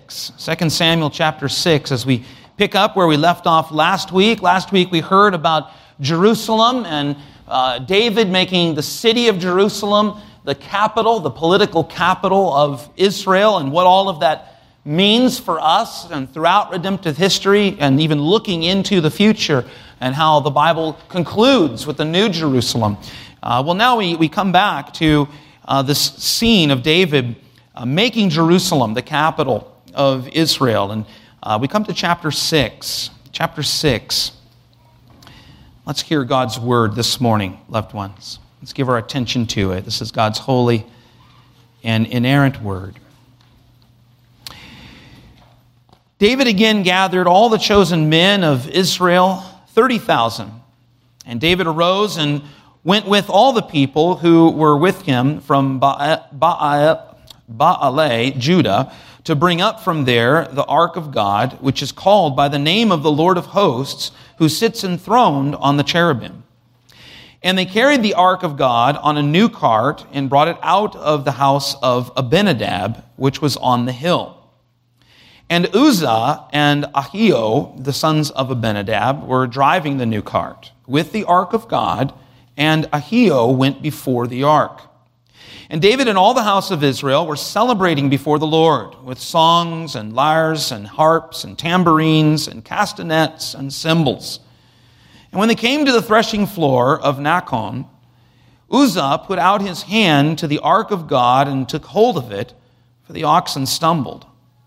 6. 2 Samuel chapter 6, as we pick up where we left off last week. Last week we heard about Jerusalem and David making the city of Jerusalem the capital, the political capital of Israel, and what all of that means for us and throughout redemptive history, and even looking into the future, and how the Bible concludes with the New Jerusalem. Now we come back to this scene of David making Jerusalem the capital of Israel. And we come to chapter 6. Chapter 6. Let's hear God's word this morning, loved ones. Let's give our attention to it. This is God's holy and inerrant word. David again gathered all the chosen men of Israel, 30,000. And David arose and went with all the people who were with him from Baalah, Judah, to bring up from there the ark of God, which is called by the name of the Lord of hosts, who sits enthroned on the cherubim. And they carried the ark of God on a new cart and brought it out of the house of Abinadab, which was on the hill. And Uzzah and Ahio, the sons of Abinadab, were driving the new cart with the ark of God, and Ahio went before the ark. And David and all the house of Israel were celebrating before the Lord with songs and lyres and harps and tambourines and castanets and cymbals. And when they came to the threshing floor of Nacon, Uzzah put out his hand to the ark of God and took hold of it, for the oxen stumbled.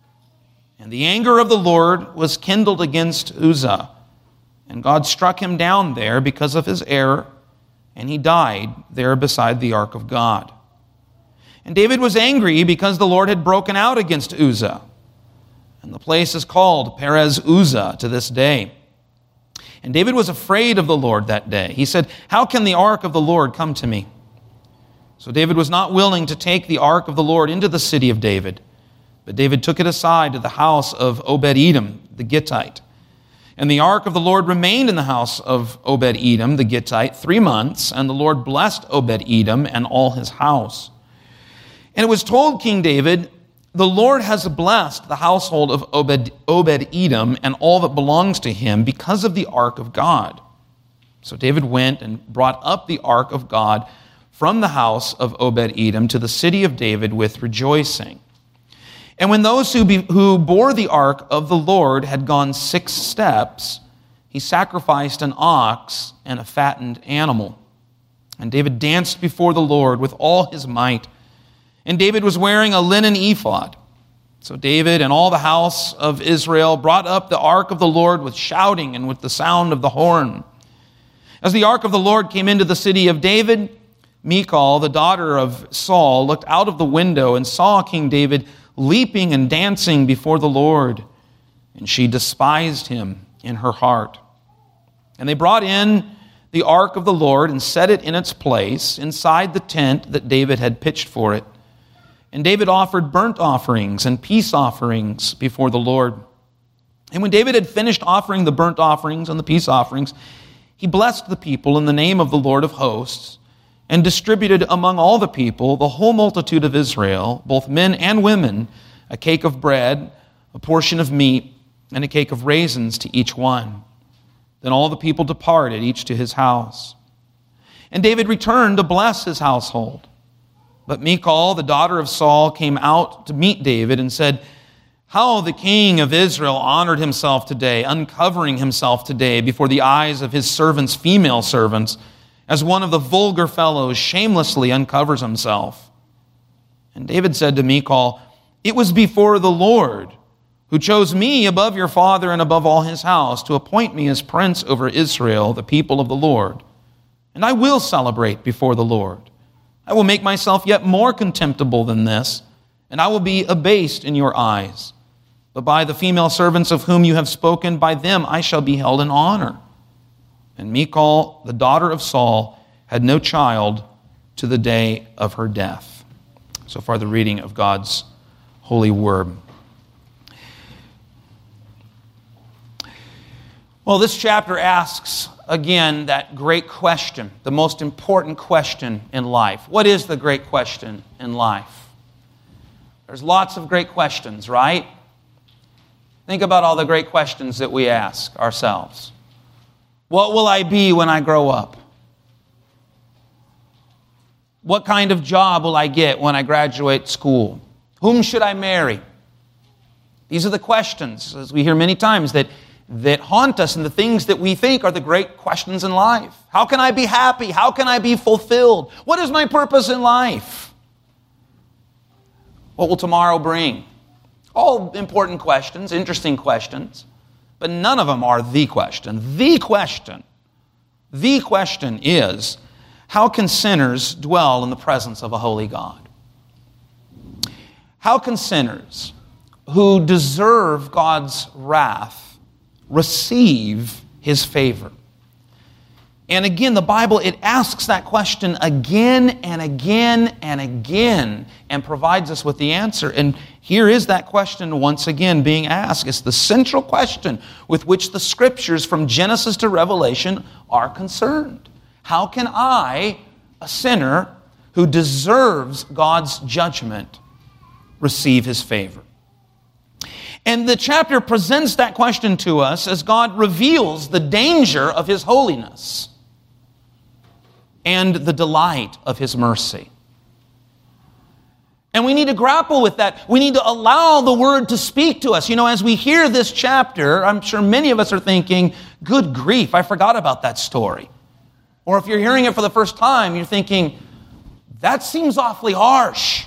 And the anger of the Lord was kindled against Uzzah, and God struck him down there because of his error, and he died there beside the ark of God. And David was angry because the Lord had broken out against Uzzah. And the place is called Perez Uzzah to this day. And David was afraid of the Lord that day. He said, "How can the ark of the Lord come to me?" So David was not willing to take the ark of the Lord into the city of David. But David took it aside to the house of Obed-Edom, the Gittite. And the ark of the Lord remained in the house of Obed-Edom, the Gittite, 3 months, and the Lord blessed Obed-Edom and all his house. And it was told King David, "The Lord has blessed the household of Obed-Edom and all that belongs to him because of the ark of God." So David went and brought up the ark of God from the house of Obed-Edom to the city of David with rejoicing. And when those who bore the ark of the Lord had gone 6 steps, he sacrificed an ox and a fattened animal. And David danced before the Lord with all his might. And David was wearing a linen ephod. So David and all the house of Israel brought up the ark of the Lord with shouting and with the sound of the horn. As the ark of the Lord came into the city of David, Michal, the daughter of Saul, looked out of the window and saw King David leaping and dancing before the Lord, and she despised him in her heart. And they brought in the ark of the Lord and set it in its place inside the tent that David had pitched for it. And David offered burnt offerings and peace offerings before the Lord. And when David had finished offering the burnt offerings and the peace offerings, he blessed the people in the name of the Lord of hosts, and distributed among all the people, the whole multitude of Israel, both men and women, a cake of bread, a portion of meat, and a cake of raisins to each one. Then all the people departed, each to his house. And David returned to bless his household. But Michal, the daughter of Saul, came out to meet David and said, "How the king of Israel honored himself today, uncovering himself today before the eyes of his servants, female servants, as one of the vulgar fellows shamelessly uncovers himself." And David said to Michal, "It was before the Lord, who chose me above your father and above all his house, to appoint me as prince over Israel, the people of the Lord. And I will celebrate before the Lord. I will make myself yet more contemptible than this, and I will be abased in your eyes. But by the female servants of whom you have spoken, by them I shall be held in honor." And Michal, the daughter of Saul, had no child to the day of her death. So far, the reading of God's holy word. Well, this chapter asks, again, that great question, the most important question in life. What is the great question in life? There's lots of great questions, right? Think about all the great questions that we ask ourselves. What will I be when I grow up? What kind of job will I get when I graduate school? Whom should I marry? These are the questions, as we hear many times, that haunt us, and the things that we think are the great questions in life. How can I be happy? How can I be fulfilled? What is my purpose in life? What will tomorrow bring? All important questions, interesting questions, but none of them are the question. The question is, how can sinners dwell in the presence of a holy God? How can sinners who deserve God's wrath receive His favor? And again, the Bible, it asks that question again and again and again and provides us with the answer. And here is that question once again being asked. It's the central question with which the Scriptures from Genesis to Revelation are concerned. How can I, a sinner who deserves God's judgment, receive His favor? And the chapter presents that question to us as God reveals the danger of His holiness and the delight of His mercy. And we need to grapple with that. We need to allow the Word to speak to us. You know, as we hear this chapter, I'm sure many of us are thinking, good grief, I forgot about that story. Or if you're hearing it for the first time, you're thinking, that seems awfully harsh.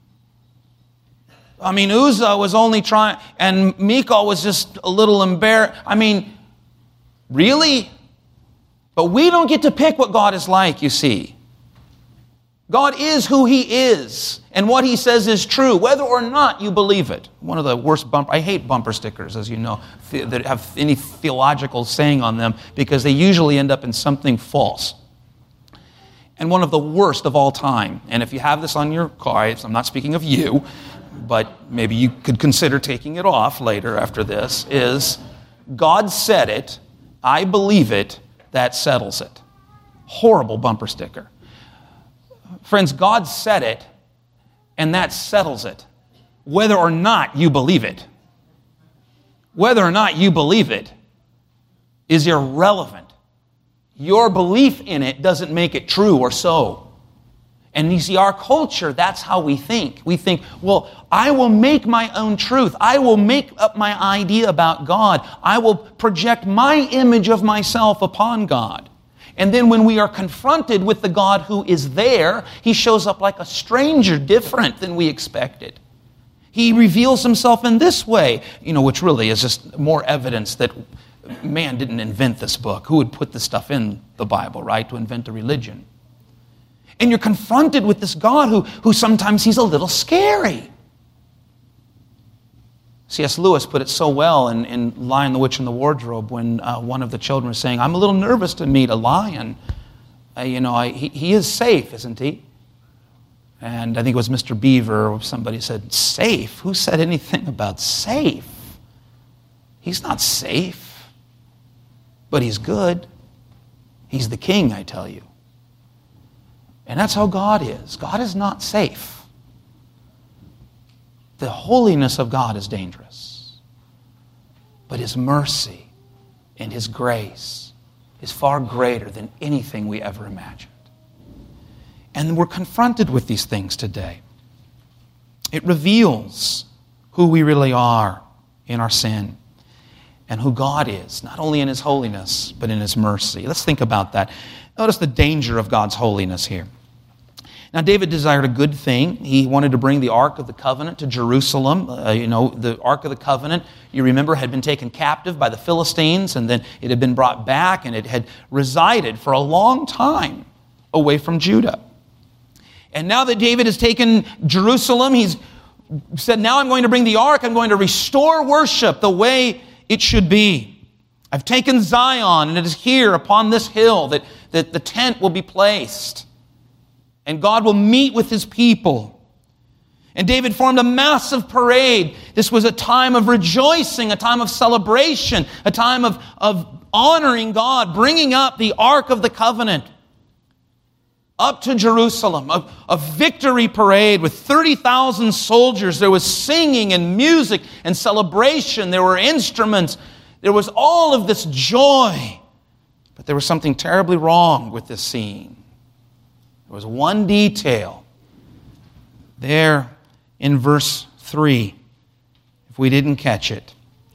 I mean, Uzzah was only trying, and Michal was just a little embarrassed. I mean, really? But we don't get to pick what God is like, you see. God is who He is, and what He says is true, whether or not you believe it. One of the worst I hate bumper stickers, as you know, that have any theological saying on them, because they usually end up in something false. And one of the worst of all time, and if you have this on your car, I'm not speaking of you, but maybe you could consider taking it off later after this, is God said it, I believe it, that settles it. Horrible bumper sticker. Friends, God said it, and that settles it, whether or not you believe it. Whether or not you believe it is irrelevant. Your belief in it doesn't make it true or so. And you see, our culture, that's how we think. We think, well, I will make my own truth. I will make up my idea about God. I will project my image of myself upon God. And then when we are confronted with the God who is there, He shows up like a stranger, different than we expected. He reveals Himself in this way, which really is just more evidence that man didn't invent this book. Who would put this stuff in the Bible, right, to invent a religion? And you're confronted with this God who sometimes He's a little scary. C.S. Lewis put it so well in Lion, the Witch, and the Wardrobe when one of the children was saying, I'm a little nervous to meet a lion. He is safe, isn't he? And I think it was Mr. Beaver or somebody said, safe? Who said anything about safe? He's not safe, but He's good. He's the king, I tell you. And that's how God is. God is not safe. The holiness of God is dangerous. But His mercy and His grace is far greater than anything we ever imagined. And we're confronted with these things today. It reveals who we really are in our sin and who God is, not only in His holiness, but in His mercy. Let's think about that. Notice the danger of God's holiness here. Now, David desired a good thing. He wanted to bring the Ark of the Covenant to Jerusalem. The Ark of the Covenant, you remember, had been taken captive by the Philistines, and then it had been brought back, and it had resided for a long time away from Judah. And now that David has taken Jerusalem, he's said, now I'm going to bring the Ark. I'm going to restore worship the way it should be. I've taken Zion, and it is here upon this hill that the tent will be placed. And God will meet with His people. And David formed a massive parade. This was a time of rejoicing, a time of celebration, a time of honoring God, bringing up the Ark of the Covenant. up to Jerusalem, a victory parade with 30,000 soldiers. There was singing and music and celebration. There were instruments. There was all of this joy. But there was something terribly wrong with this scene. There was one detail there in verse 3, if we didn't catch it.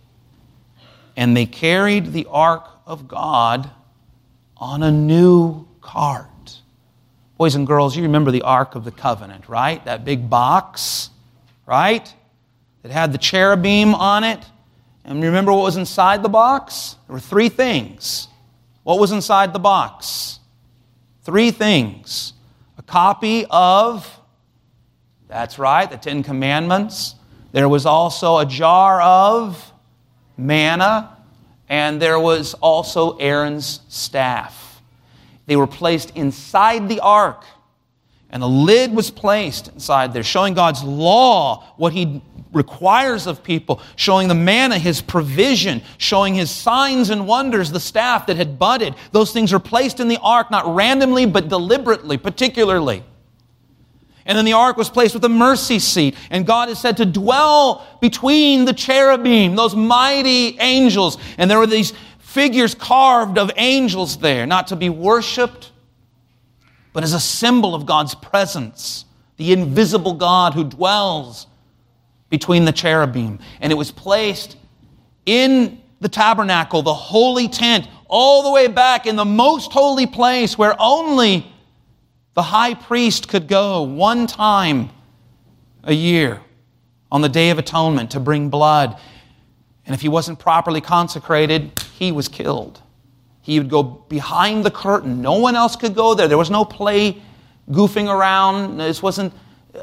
And they carried the ark of God on a new cart. Boys and girls, you remember the Ark of the Covenant, right? That big box, right? That had the cherubim on it. And remember what was inside the box? There were 3 things. What was inside the box? 3 things. A copy of, that's right, the 10 Commandments. There was also a jar of manna. And there was also Aaron's staff. They were placed inside the ark, and a lid was placed inside there, showing God's law, what He requires of people, showing the manna, His provision, showing His signs and wonders, the staff that had budded. Those things are placed in the ark, not randomly, but deliberately, particularly. And then the ark was placed with a mercy seat, and God is said to dwell between the cherubim, those mighty angels, and there were these figures carved of angels there, not to be worshipped, but as a symbol of God's presence, the invisible God who dwells between the cherubim. And it was placed in the tabernacle, the holy tent, all the way back in the most holy place where only the high priest could go one time a year on the Day of Atonement to bring blood. And if he wasn't properly consecrated, he was killed. He would go behind the curtain. No one else could go there. There was no play goofing around. This wasn't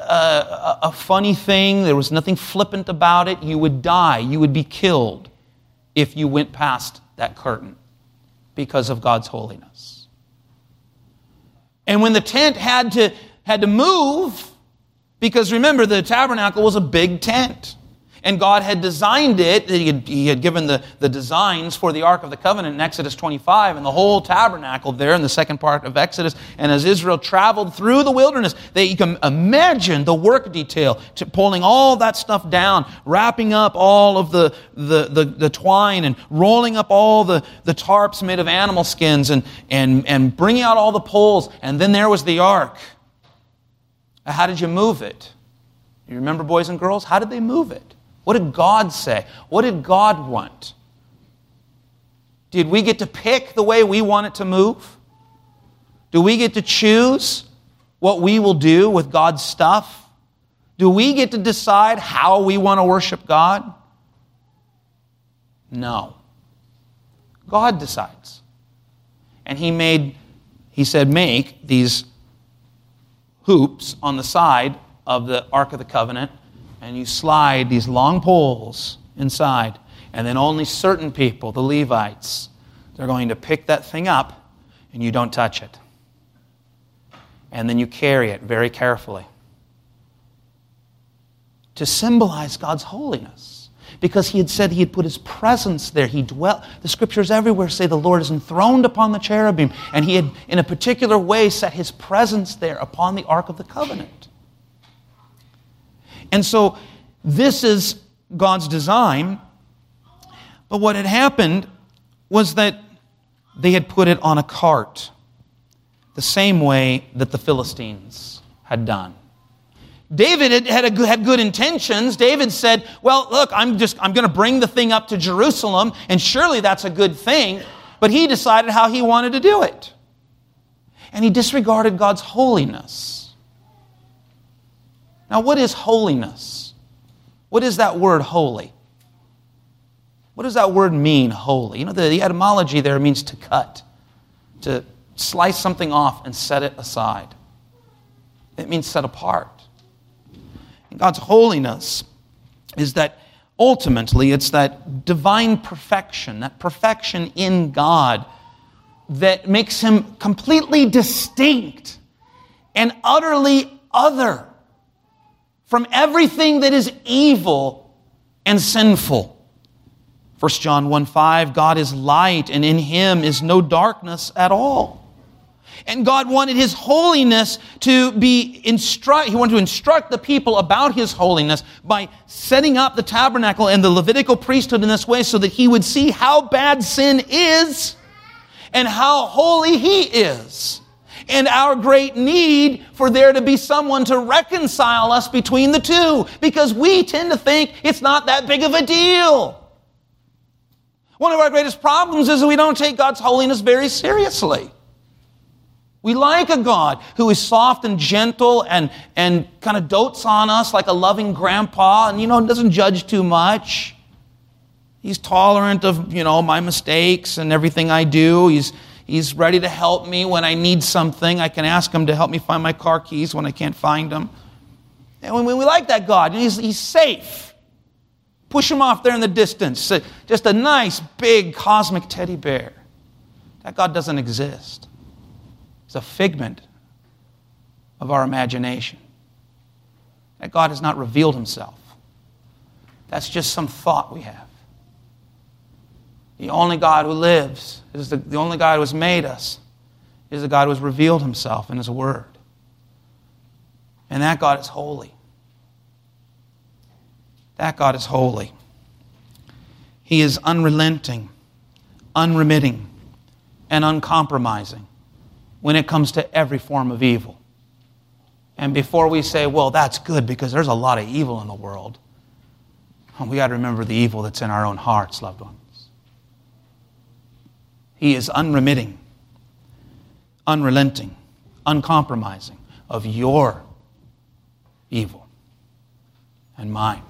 a funny thing. There was nothing flippant about it. You would die. You would be killed if you went past that curtain because of God's holiness. And when the tent had to move, because remember, the tabernacle was a big tent. And God had designed it. He had given the designs for the Ark of the Covenant in Exodus 25 and the whole tabernacle there in the second part of Exodus. And as Israel traveled through the wilderness, you can imagine the work detail, to pulling all that stuff down, wrapping up all of the twine and rolling up all the tarps made of animal skins and bringing out all the poles. And then there was the Ark. How did you move it? You remember, boys and girls? How did they move it? What did God say? What did God want? Did we get to pick the way we want it to move? Do we get to choose what we will do with God's stuff? Do we get to decide how we want to worship God? No. God decides. And He said, make these hoops on the side of the Ark of the Covenant, and you slide these long poles inside. And then only certain people, the Levites, they're going to pick that thing up, and you don't touch it. And then you carry it very carefully to symbolize God's holiness. Because He had said He had put His presence there. He dwelt. The Scriptures everywhere say the Lord is enthroned upon the cherubim. And He had, in a particular way, set His presence there upon the Ark of the Covenant. And so this is God's design. But what had happened was that they had put it on a cart, the same way that the Philistines had done. David had good intentions. David said, well, look, I'm going to bring the thing up to Jerusalem, and surely that's a good thing. But he decided how he wanted to do it. And he disregarded God's holiness. Now, what is holiness? What is that word holy? What does that word mean, holy? You know, the etymology there means to cut, to slice something off and set it aside. It means set apart. And God's holiness is that ultimately it's that divine perfection, that perfection in God that makes Him completely distinct and utterly other from everything that is evil and sinful. 1 John 1:5, God is light, and in Him is no darkness at all. And God wanted His holiness to be He wanted to instruct the people about His holiness by setting up the tabernacle and the Levitical priesthood in this way so that He would see how bad sin is and how holy He is. And our great need for there to be someone to reconcile us between the two, because we tend to think it's not that big of a deal. One of our greatest problems is that we don't take God's holiness very seriously. We like a God who is soft and gentle and kind of dotes on us like a loving grandpa and, doesn't judge too much. He's tolerant of, my mistakes and everything I do. He's ready to help me when I need something. I can ask Him to help me find my car keys when I can't find them. And when we like that God, He's safe. Push Him off there in the distance. Just a nice, big, cosmic teddy bear. That God doesn't exist. It's a figment of our imagination. That God has not revealed Himself. That's just some thought we have. The only God who lives, is the only God who has made us, is the God who has revealed Himself in His Word. And that God is holy. That God is holy. He is unrelenting, unremitting, and uncompromising when it comes to every form of evil. And before we say, well, that's good because there's a lot of evil in the world, we got to remember the evil that's in our own hearts, loved ones. He is unremitting, unrelenting, uncompromising of your evil and mine,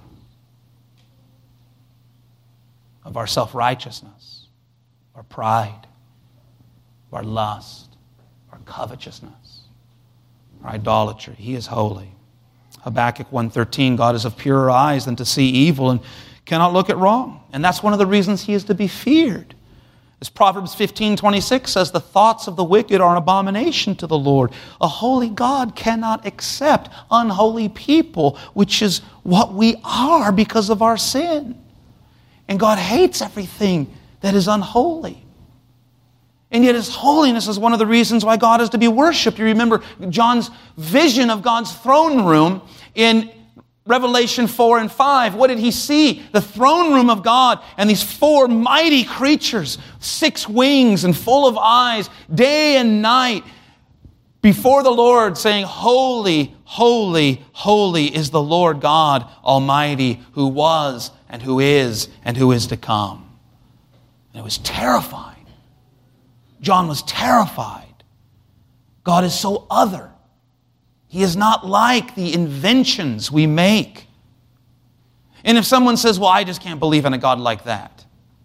of our self-righteousness, our pride, our lust, our covetousness, our idolatry. He is holy. Habakkuk 1:13, God is of purer eyes than to see evil and cannot look at wrong. And that's one of the reasons He is to be feared. As Proverbs 15:26 says, the thoughts of the wicked are an abomination to the Lord. A holy God cannot accept unholy people, which is what we are because of our sin. And God hates everything that is unholy. And yet His holiness is one of the reasons why God is to be worshipped. You remember John's vision of God's throne room in Revelation 4 and 5. What did he see? The throne room of God and these four mighty creatures, 6 wings and full of eyes, day and night, before the Lord, saying, holy, holy, holy is the Lord God Almighty, who was and who is to come. And it was terrifying. John was terrified. God is so other. He is not like the inventions we make. And if someone says, well, I just can't believe in a God like that.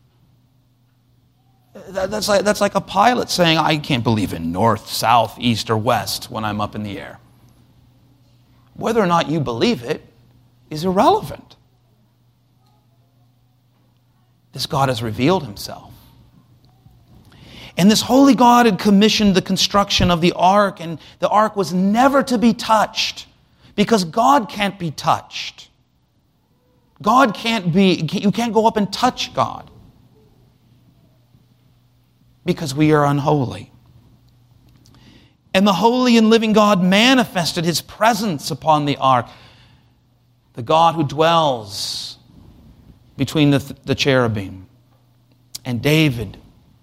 That's like a pilot saying, I can't believe in north, south, east, or west when I'm up in the air. Whether or not you believe it is irrelevant. This God has revealed Himself. And this holy God had commissioned the construction of the ark, and the ark was never to be touched because God can't be touched. You can't go up and touch God because we are unholy. And the holy and living God manifested His presence upon the ark. The God who dwells between the cherubim. And David,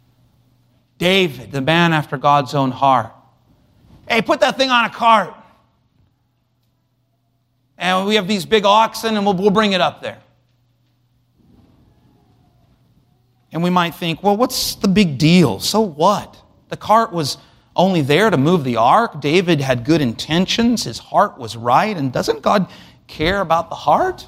the man after God's own heart. Hey, put that thing on a cart. And we have these big oxen and we'll bring it up there. And we might think, well, what's the big deal? So what? The cart was only there to move the ark. David had good intentions. His heart was right. And doesn't God care about the heart?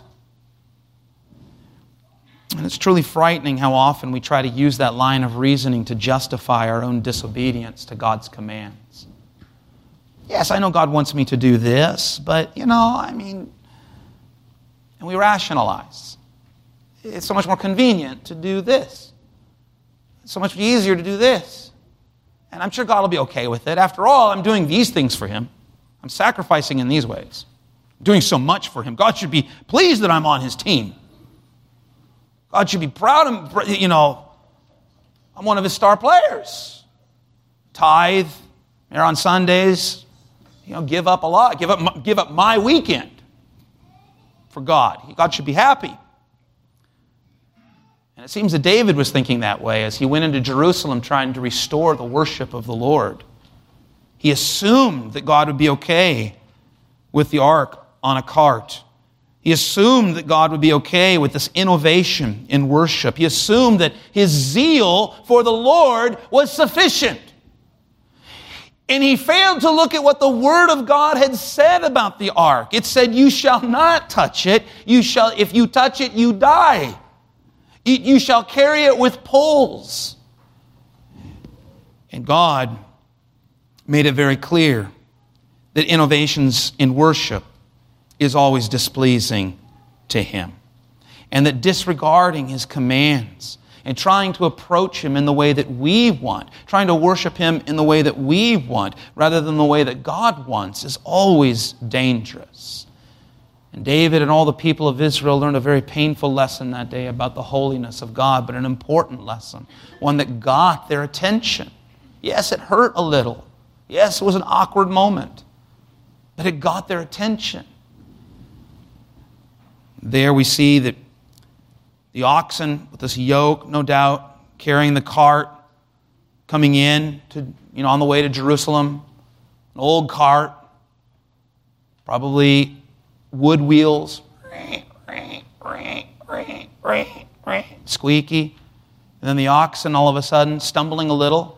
And it's truly frightening how often we try to use that line of reasoning to justify our own disobedience to God's commands. Yes, I know God wants me to do this, but, and we rationalize. It's so much more convenient to do this. It's so much easier to do this. And I'm sure God will be okay with it. After all, I'm doing these things for Him. I'm sacrificing in these ways. I'm doing so much for Him. God should be pleased that I'm on His team. God should be proud of, I'm one of His star players. Tithe, There on Sundays, give up a lot. Give up my weekend for God. God should be happy. And it seems that David was thinking that way as he went into Jerusalem trying to restore the worship of the Lord. He assumed that God would be okay with the ark on a cart. He assumed that God would be okay with this innovation in worship. He assumed that his zeal for the Lord was sufficient. And he failed to look at what the Word of God had said about the ark. It said, you shall not touch it. If you touch it, you die. You shall carry it with poles. And God made it very clear that innovations in worship is always displeasing to Him. And that disregarding His commands and trying to approach Him in the way that we want, trying to worship Him in the way that we want, rather than the way that God wants, is always dangerous. And David and all the people of Israel learned a very painful lesson that day about the holiness of God, but an important lesson, one that got their attention. Yes, it hurt a little. Yes, it was an awkward moment, but it got their attention. There we see that the oxen with this yoke, no doubt, carrying the cart, coming in to, on the way to Jerusalem, an old cart, probably wood wheels, squeaky, and then the oxen all of a sudden stumbling a little.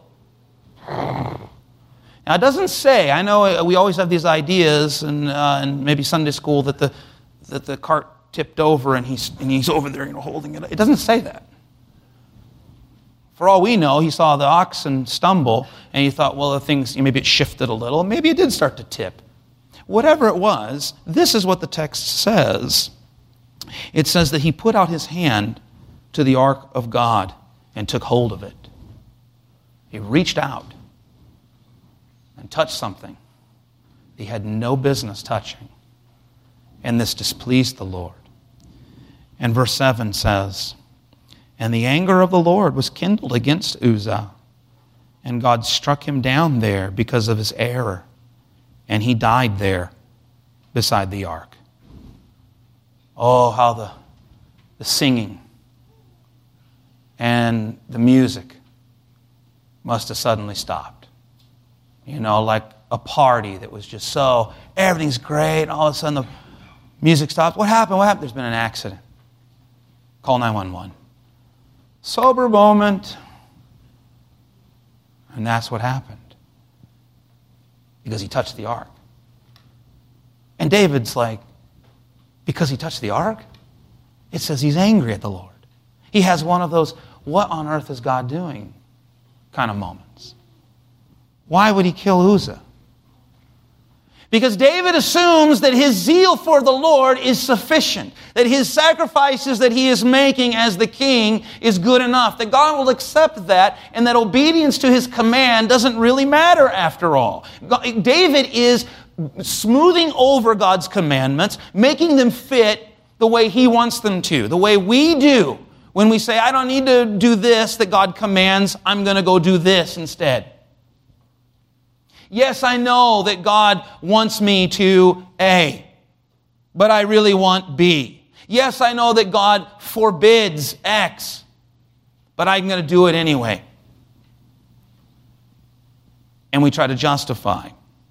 Now it doesn't say, I know we always have these ideas, and maybe Sunday school, that the cart tipped over and he's over there holding it. It doesn't say that. For all we know, he saw the oxen stumble and he thought, well, the things, maybe it shifted a little, maybe it did start to tip. Whatever it was, this is what the text says. It says that he put out his hand to the ark of God and took hold of it. He reached out and touched something he had no business touching. And this displeased the Lord. And verse 7 says, and the anger of the Lord was kindled against Uzzah, and God struck him down there because of his error, and he died there beside the ark. Oh, how the singing and the music must have suddenly stopped. Like a party that was just so, everything's great, and all of a sudden the music stopped. What happened? There's been an accident. Call 911. Sober moment. And that's what happened. Because he touched the ark. And David's like, because he touched the ark? It says he's angry at the Lord. He has one of those, what on earth is God doing kind of moments. Why would he kill Uzzah? Because David assumes that his zeal for the Lord is sufficient, that his sacrifices that he is making as the king is good enough, that God will accept that, and that obedience to his command doesn't really matter after all. David is smoothing over God's commandments, making them fit the way he wants them to, the way we do when we say, I don't need to do this that God commands, I'm going to go do this instead. Yes, I know that God wants me to A, but I really want B. Yes, I know that God forbids X, but I'm going to do it anyway. And we try to justify.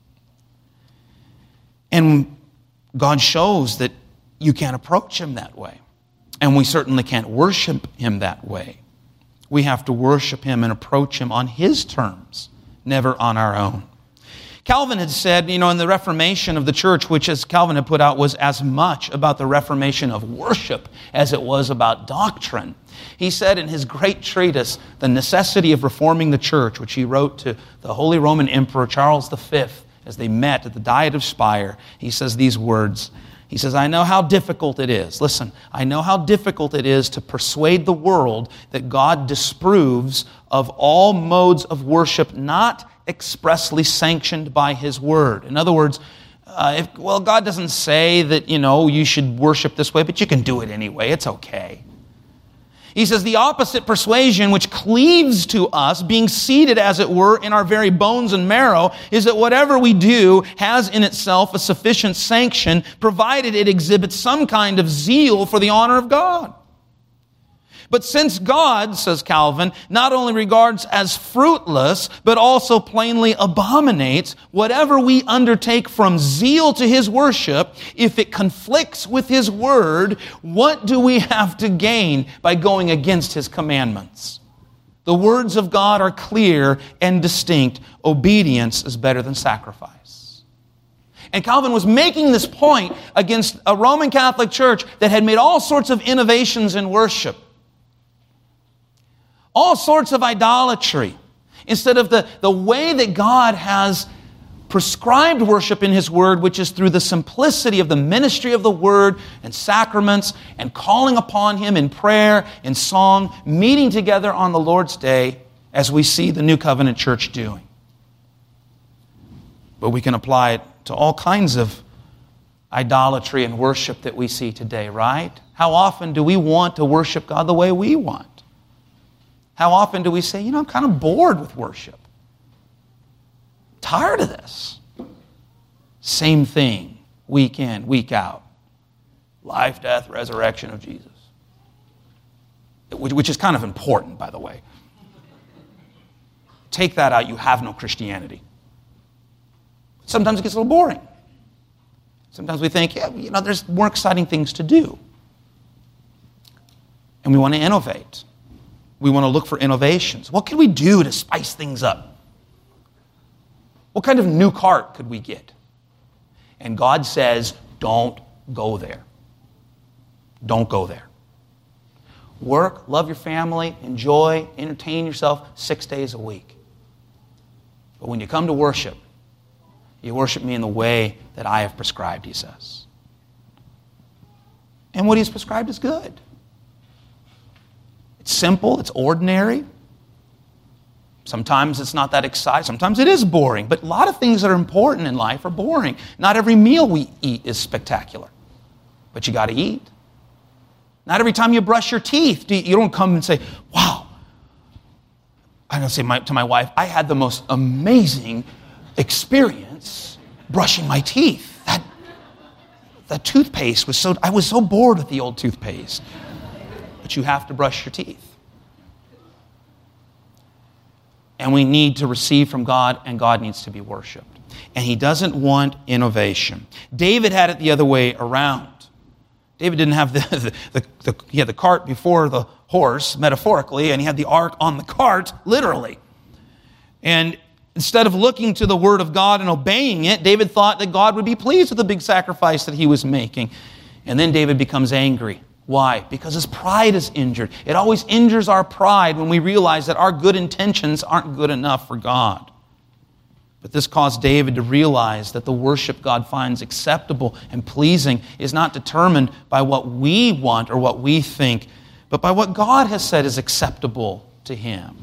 And God shows that you can't approach Him that way. And we certainly can't worship Him that way. We have to worship Him and approach Him on His terms, never on our own. Calvin had said, in the Reformation of the church, which as Calvin had put out was as much about the reformation of worship as it was about doctrine. He said in his great treatise, The Necessity of Reforming the Church, which he wrote to the Holy Roman Emperor Charles V as they met at the Diet of Speyer, he says these words. He says, I know how difficult it is. Listen, I know how difficult it is to persuade the world that God disapproves of all modes of worship not expressly sanctioned by His Word. In other words, God doesn't say that, you should worship this way, but you can do it anyway. It's okay. He says the opposite persuasion, which cleaves to us, being seated as it were in our very bones and marrow, is that whatever we do has in itself a sufficient sanction, provided it exhibits some kind of zeal for the honor of God. But since God, says Calvin, not only regards as fruitless, but also plainly abominates whatever we undertake from zeal to His worship, if it conflicts with His word, what do we have to gain by going against His commandments? The words of God are clear and distinct. Obedience is better than sacrifice. And Calvin was making this point against a Roman Catholic Church that had made all sorts of innovations in worship. All sorts of idolatry. Instead of the way that God has prescribed worship in His Word, which is through the simplicity of the ministry of the Word and sacraments and calling upon Him in prayer and song, meeting together on the Lord's Day as we see the New Covenant Church doing. But we can apply it to all kinds of idolatry and worship that we see today, right? How often do we want to worship God the way we want? How often do we say, I'm kind of bored with worship. Tired of this. Same thing, week in, week out. Life, death, resurrection of Jesus. Which is kind of important, by the way. Take that out, you have no Christianity. Sometimes it gets a little boring. Sometimes we think, there's more exciting things to do. And we want to innovate. We want to look for innovations. What can we do to spice things up? What kind of new cart could we get? And God says, don't go there. Don't go there. Work, love your family, enjoy, entertain yourself 6 days a week. But when you come to worship, you worship me in the way that I have prescribed, He says. And what He's prescribed is good. It's simple, it's ordinary. Sometimes it's not that exciting. Sometimes it is boring. But a lot of things that are important in life are boring. Not every meal we eat is spectacular. But you got to eat. Not every time you brush your teeth, you don't come and say, wow. I don't say to my wife, I had the most amazing experience brushing my teeth. That toothpaste I was so bored with the old toothpaste. But you have to brush your teeth. And we need to receive from God, and God needs to be worshipped. And He doesn't want innovation. David had it the other way around. David didn't have he had the cart before the horse, metaphorically, and he had the ark on the cart, literally. And instead of looking to the Word of God and obeying it, David thought that God would be pleased with the big sacrifice that he was making. And then David becomes angry. Why? Because his pride is injured. It always injures our pride when we realize that our good intentions aren't good enough for God. But this caused David to realize that the worship God finds acceptable and pleasing is not determined by what we want or what we think, but by what God has said is acceptable to Him.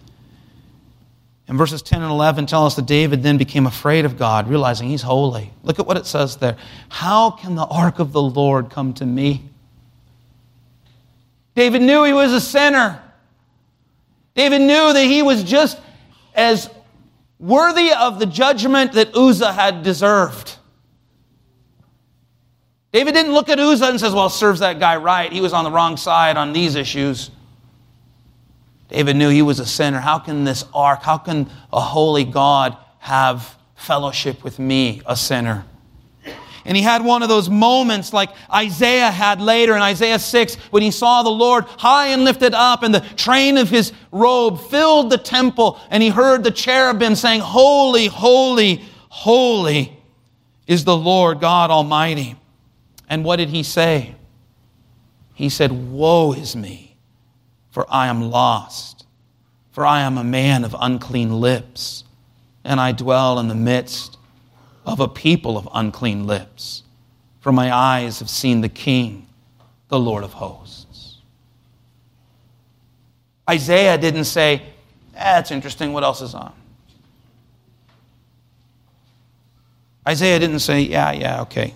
And verses 10 and 11 tell us that David then became afraid of God, realizing He's holy. Look at what it says there. How can the ark of the Lord come to me? David knew he was a sinner. David knew that he was just as worthy of the judgment that Uzzah had deserved. David didn't look at Uzzah and says, well, serves that guy right. He was on the wrong side on these issues. David knew he was a sinner. How can this ark, how can a holy God have fellowship with me, a sinner? And he had one of those moments like Isaiah had later in Isaiah 6 when he saw the Lord high and lifted up and the train of His robe filled the temple, and he heard the cherubim saying, holy, holy, holy is the Lord God Almighty. And what did he say? He said, woe is me, for I am lost, for I am a man of unclean lips, and I dwell in the midst of a people of unclean lips. For my eyes have seen the King, the Lord of hosts. Isaiah didn't say, that's interesting, what else is on? Isaiah didn't say, yeah, okay.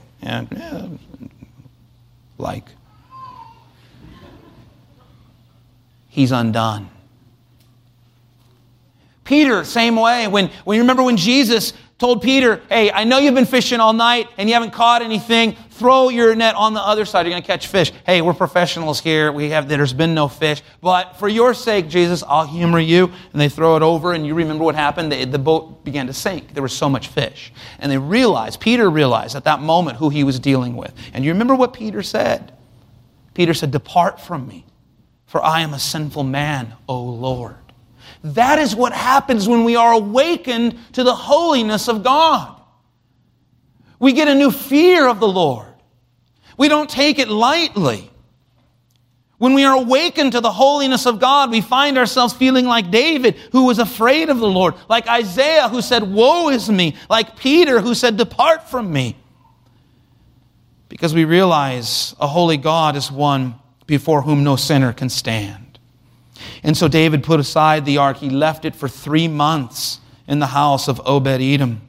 he's undone. Peter, same way. When you remember when Jesus told Peter, hey, I know you've been fishing all night and you haven't caught anything. Throw your net on the other side. You're going to catch fish. Hey, we're professionals here. There's been no fish. But for your sake, Jesus, I'll humor you. And they throw it over, and you remember what happened? The boat began to sink. There was so much fish. And Peter realized at that moment who he was dealing with. And you remember what Peter said? Peter said, depart from me, for I am a sinful man, O Lord. That is what happens when we are awakened to the holiness of God. We get a new fear of the Lord. We don't take it lightly. When we are awakened to the holiness of God, we find ourselves feeling like David, who was afraid of the Lord, like Isaiah, who said, woe is me, like Peter, who said, depart from me. Because we realize a holy God is one before whom no sinner can stand. And so David put aside the ark. He left it for 3 months in the house of Obed-Edom.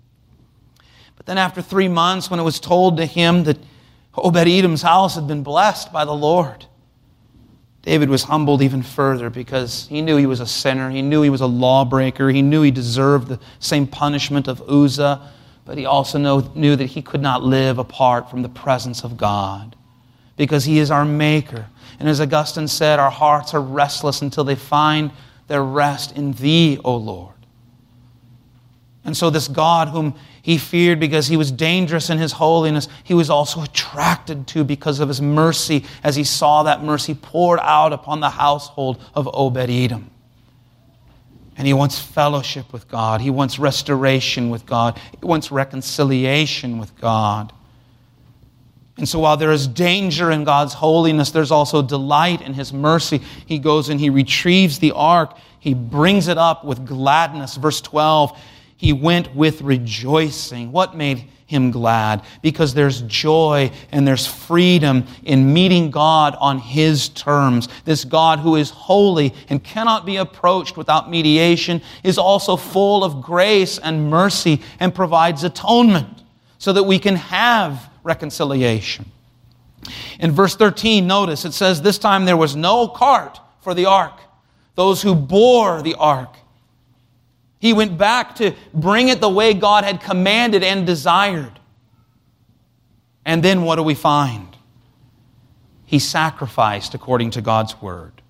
But then after 3 months, when it was told to him that Obed-Edom's house had been blessed by the Lord, David was humbled even further because he knew he was a sinner. He knew he was a lawbreaker. He knew he deserved the same punishment of Uzzah. But he also knew that he could not live apart from the presence of God because he is our maker. And as Augustine said, our hearts are restless until they find their rest in Thee, O Lord. And so this God whom he feared because he was dangerous in his holiness, he was also attracted to because of his mercy as he saw that mercy poured out upon the household of Obed-Edom. And he wants fellowship with God. He wants restoration with God. He wants reconciliation with God. And so while there is danger in God's holiness, there's also delight in His mercy. He goes and he retrieves the ark. He brings it up with gladness. Verse 12, he went with rejoicing. What made him glad? Because there's joy and there's freedom in meeting God on His terms. This God who is holy and cannot be approached without mediation is also full of grace and mercy and provides atonement so that we can have reconciliation. In verse 13, notice it says, this time there was no cart for the ark, those who bore the ark. He went back to bring it the way God had commanded and desired. And then what do we find? He sacrificed according to God's word.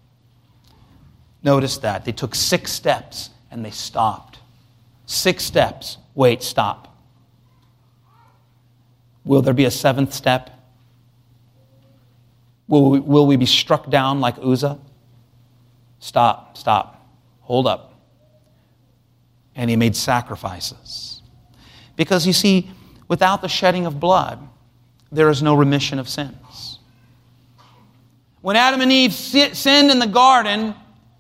Notice that. They took 6 steps and they stopped. 6 steps. Wait, stop. Will there be a 7th step? Will we be struck down like Uzzah? Stop. Hold up. And he made sacrifices. Because you see, without the shedding of blood, there is no remission of sins. When Adam and Eve sinned in the garden,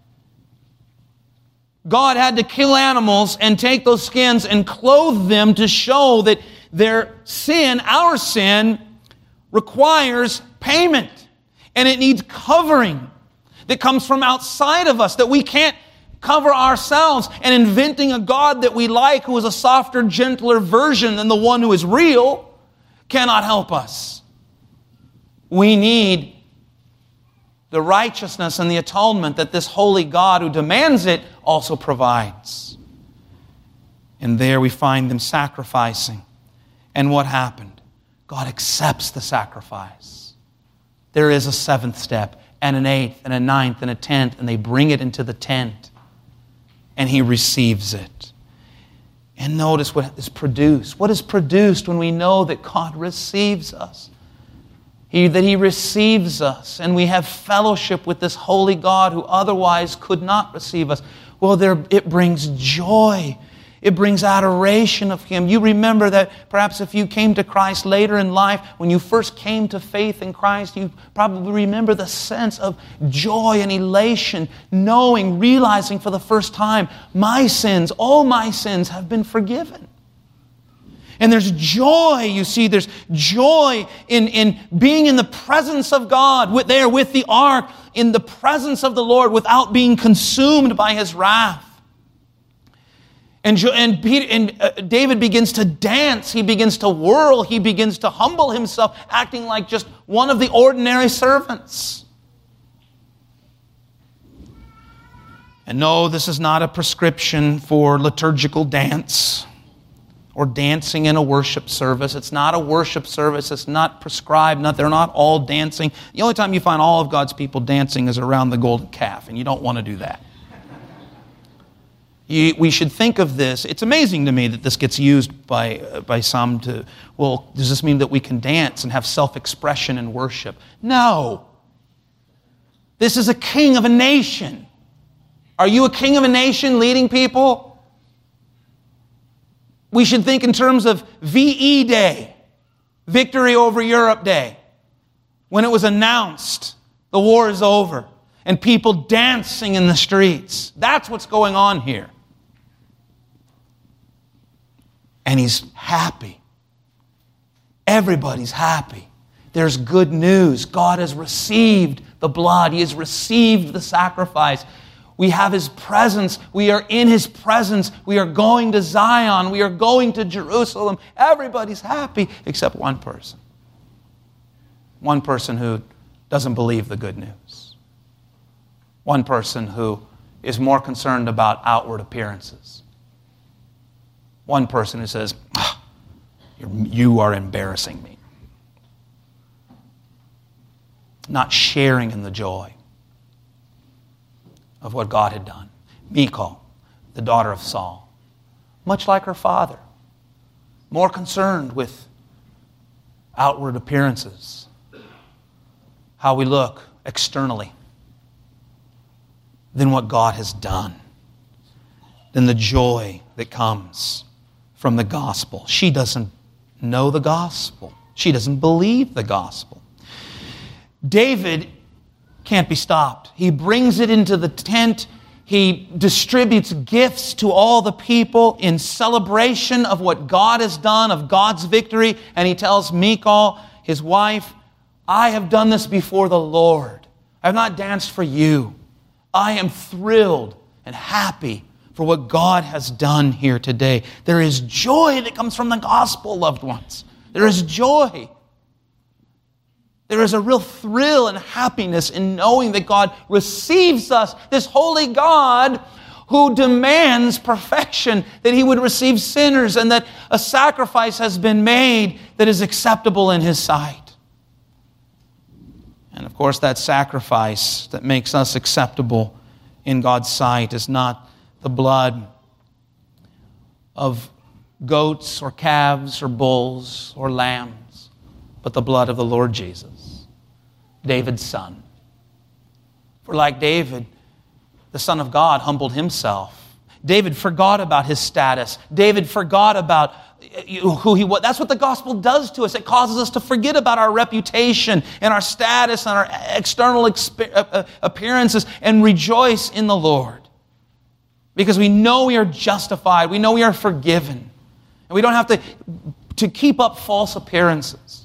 God had to kill animals and take those skins and clothe them to show that their sin, our sin, requires payment. And it needs covering that comes from outside of us, that we can't cover ourselves. And inventing a God that we like, who is a softer, gentler version than the one who is real, cannot help us. We need the righteousness and the atonement that this holy God who demands it also provides. And there we find them sacrificing. And what happened? God accepts the sacrifice. There is a 7th step, and an 8th, and a 9th, and a 10th, and they bring it into the tent. And He receives it. And notice what is produced. What is produced when we know that God receives us? That He receives us, and we have fellowship with this holy God who otherwise could not receive us. Well, it brings joy. It brings adoration of Him. You remember that perhaps if you came to Christ later in life, when you first came to faith in Christ, you probably remember the sense of joy and elation, realizing for the first time, my sins, all my sins have been forgiven. And there's joy, you see, there's joy in being in the presence of God, with the ark, in the presence of the Lord without being consumed by His wrath. And David begins to dance, he begins to whirl, he begins to humble himself, acting like just one of the ordinary servants. And no, this is not a prescription for liturgical dance or dancing in a worship service. It's not a worship service. It's not prescribed. They're not all dancing. The only time you find all of God's people dancing is around the golden calf, and you don't want to do that. We should think of this. It's amazing to me that this gets used by some to, well, does this mean that we can dance and have self-expression in worship? No. This is a king of a nation. Are you a king of a nation leading people? We should think in terms of VE Day, Victory Over Europe Day, when it was announced the war is over and people dancing in the streets. That's what's going on here. And he's happy. Everybody's happy. There's good news. God has received the blood. He has received the sacrifice. We have His presence. We are in His presence. We are going to Zion. We are going to Jerusalem. Everybody's happy except one person. One person who doesn't believe the good news. One person who is more concerned about outward appearances. One person who says, you are embarrassing me. Not sharing in the joy of what God had done. Michal, the daughter of Saul, much like her father, more concerned with outward appearances, how we look externally, than what God has done, than the joy that comes from the gospel. She doesn't know the gospel. She doesn't believe the gospel. David can't be stopped. He brings it into the tent. He distributes gifts to all the people in celebration of what God has done, of God's victory. And he tells Michal, his wife, I have done this before the Lord. I have not danced for you. I am thrilled and happy for what God has done here today. There is joy that comes from the gospel, loved ones. There is joy. There is a real thrill and happiness in knowing that God receives us, this holy God who demands perfection, that He would receive sinners, and that a sacrifice has been made that is acceptable in His sight. And of course, that sacrifice that makes us acceptable in God's sight is not the blood of goats or calves or bulls or lambs, but the blood of the Lord Jesus, David's son. For like David, the Son of God humbled Himself. David forgot about his status. David forgot about who he was. That's what the gospel does to us. It causes us to forget about our reputation and our status and our external appearances and rejoice in the Lord. Because we know we are justified. We know we are forgiven. And we don't have to keep up false appearances.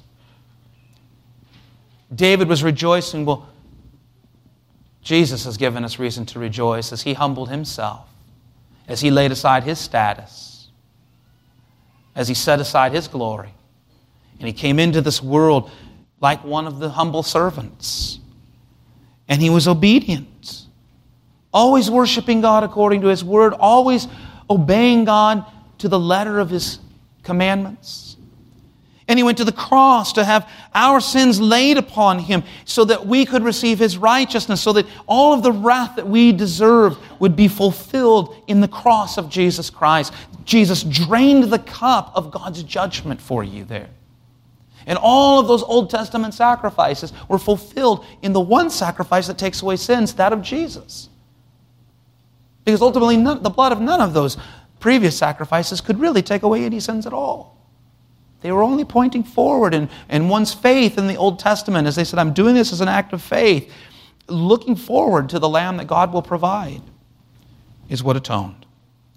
David was rejoicing. Well, Jesus has given us reason to rejoice as He humbled Himself, as He laid aside His status, as He set aside His glory. And He came into this world like one of the humble servants. And He was obedient, always worshiping God according to His word, always obeying God to the letter of His commandments. And He went to the cross to have our sins laid upon Him so that we could receive His righteousness, so that all of the wrath that we deserve would be fulfilled in the cross of Jesus Christ. Jesus drained the cup of God's judgment for you there. And all of those Old Testament sacrifices were fulfilled in the one sacrifice that takes away sins, that of Jesus. Because ultimately, the blood of none of those previous sacrifices could really take away any sins at all. They were only pointing forward and one's faith in the Old Testament, as they said, I'm doing this as an act of faith, looking forward to the Lamb that God will provide, is what atoned.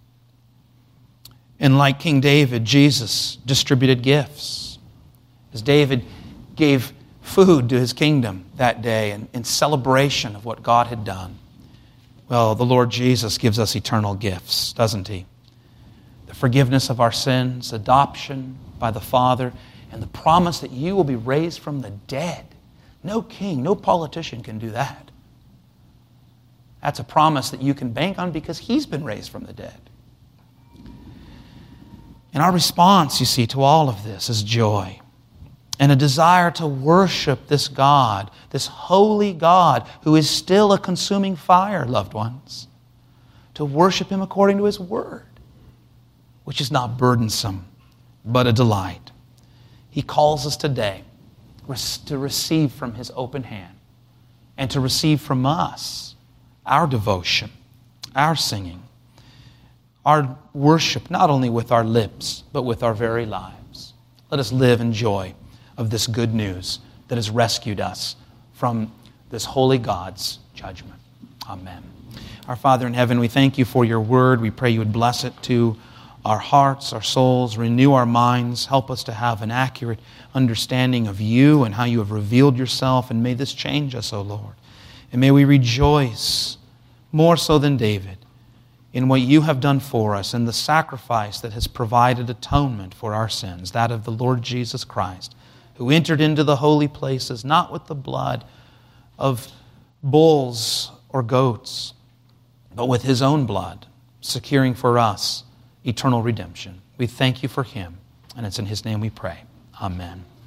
And like King David, Jesus distributed gifts. As David gave food to his kingdom that day in celebration of what God had done. Well, the Lord Jesus gives us eternal gifts, doesn't He? The forgiveness of our sins, adoption by the Father, and the promise that you will be raised from the dead. No king, no politician can do that. That's a promise that you can bank on because He's been raised from the dead. And our response, you see, to all of this is joy and a desire to worship this God, this holy God who is still a consuming fire, loved ones. To worship Him according to His Word, which is not burdensome, but a delight. He calls us today to receive from His open hand and to receive from us our devotion, our singing, our worship, not only with our lips, but with our very lives. Let us live in joy of this good news that has rescued us from this holy God's judgment. Amen. Our Father in heaven, we thank You for Your word. We pray You would bless it to our hearts, our souls, renew our minds, help us to have an accurate understanding of You and how You have revealed Yourself, and may this change us, O Lord. And may we rejoice more so than David in what You have done for us and the sacrifice that has provided atonement for our sins, that of the Lord Jesus Christ, who entered into the holy places not with the blood of bulls or goats, but with His own blood, securing for us eternal redemption. We thank You for Him, and it's in His name we pray. Amen.